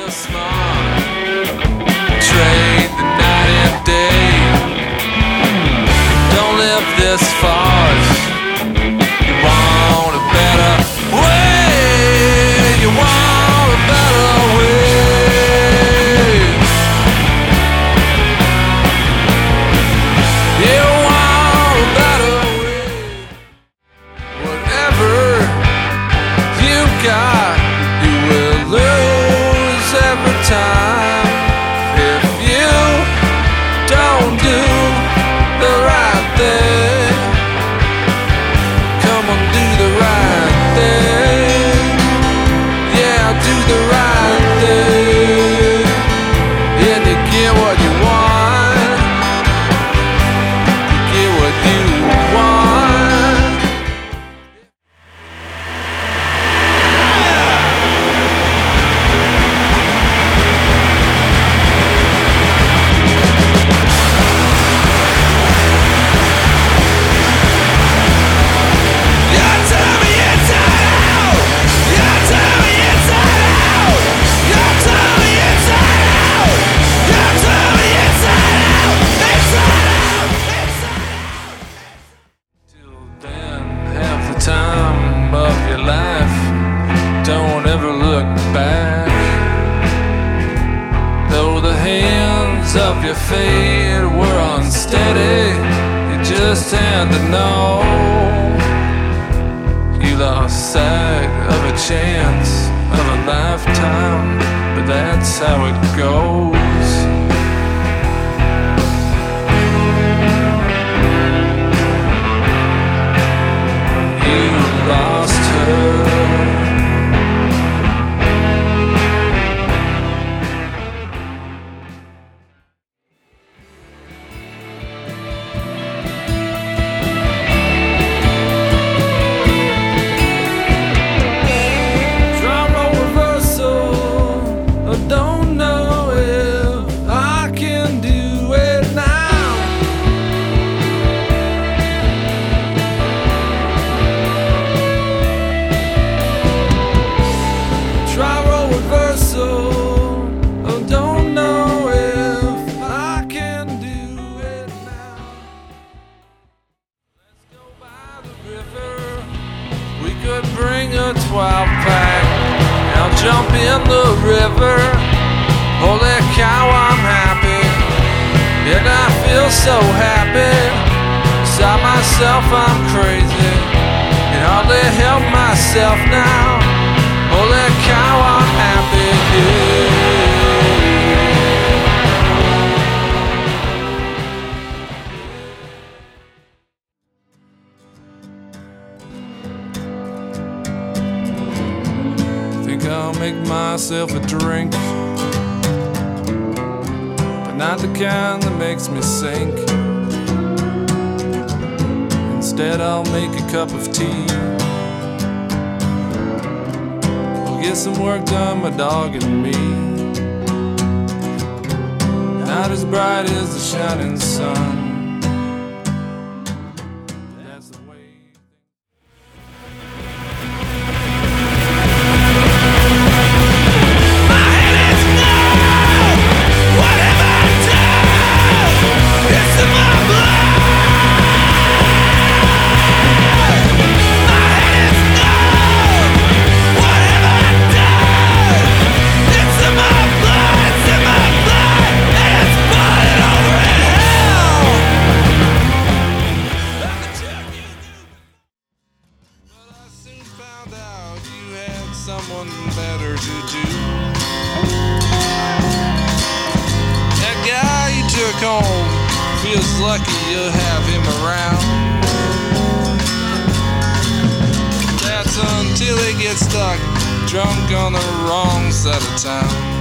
real smart. Trade the night and day. Don't live this fast. You want a better way. You want a better way. You want a better way. Whatever you got, you will lose every time if you don't do the right thing. Come on, do the right thing. Yeah, do the right thing. And you get what you want. You get what you want. Time of your life, don't ever look back. Though the hands of your fate were unsteady, you just had to know you lost sight of a chance of a lifetime, but that's how it goes. Lost her. Drama reversal. I don't know if I can do it now. I don't know if I can do it now. Let's go by the river. We could bring a 12-pack. Now jump in the river. Holy cow, I'm happy. And I feel so happy. Beside myself, I'm crazy. Can hardly help myself now. Holy cow, I'm happy, Think I'll make myself a drink, but not the kind that makes me sink. Instead I'll make a cup of tea. Get some work done, my dog and me. Not as bright as the shining sun. That's the way. My head is numb. What have I done? It's in my blood. Someone better to do. That guy you took home feels lucky you have him around. That's until he gets stuck drunk on the wrong side of town.